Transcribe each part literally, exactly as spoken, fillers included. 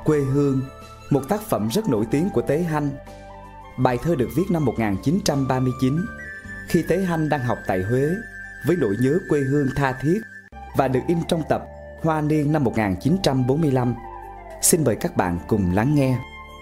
Quê hương, một tác phẩm rất nổi tiếng của Tế Hanh. Bài thơ được viết năm một nghìn chín trăm ba mươi chín, khi Tế Hanh đang học tại Huế, với nỗi nhớ quê hương tha thiết, và được in trong tập Hoa Niên năm một nghìn chín trăm bốn mươi lăm. Xin mời các bạn cùng lắng nghe.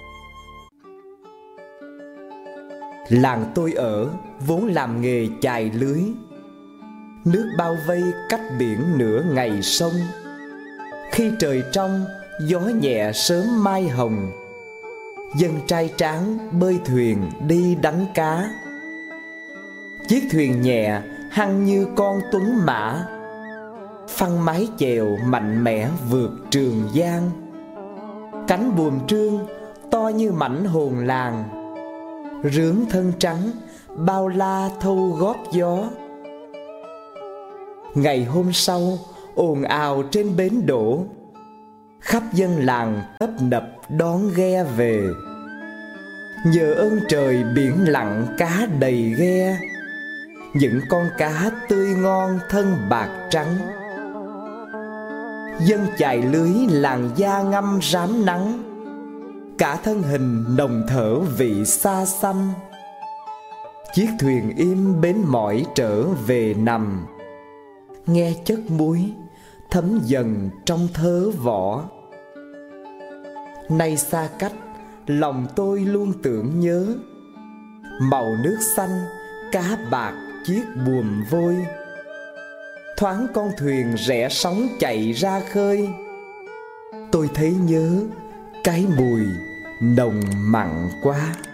Làng tôi ở vốn làm nghề chài lưới, nước bao vây cách biển nửa ngày sông. Khi trời trong, gió nhẹ sớm mai hồng, dân trai tráng bơi thuyền đi đánh cá. Chiếc thuyền nhẹ hăng như con tuấn mã, phăng mái chèo mạnh mẽ vượt Trường Giang. Cánh buồm trương to như mảnh hồn làng, rướng thân trắng bao la thâu góp gió. Ngày hôm sau ồn ào trên bến đổ, khắp dân làng tấp nập đón ghe về. Nhờ ơn trời biển lặng cá đầy ghe, những con cá tươi ngon thân bạc trắng. Dân chài lưới làn da ngâm rám nắng, cả thân hình nồng thở vị xa xăm. Chiếc thuyền im bến mỏi trở về nằm, nghe chất muối thấm dần trong thớ vỏ. Nay xa cách, lòng tôi luôn tưởng nhớ màu nước xanh, cá bạc chiếc buồm vôi. Thoáng con thuyền rẽ sóng chạy ra khơi, tôi thấy nhớ cái mùi nồng mặn quá.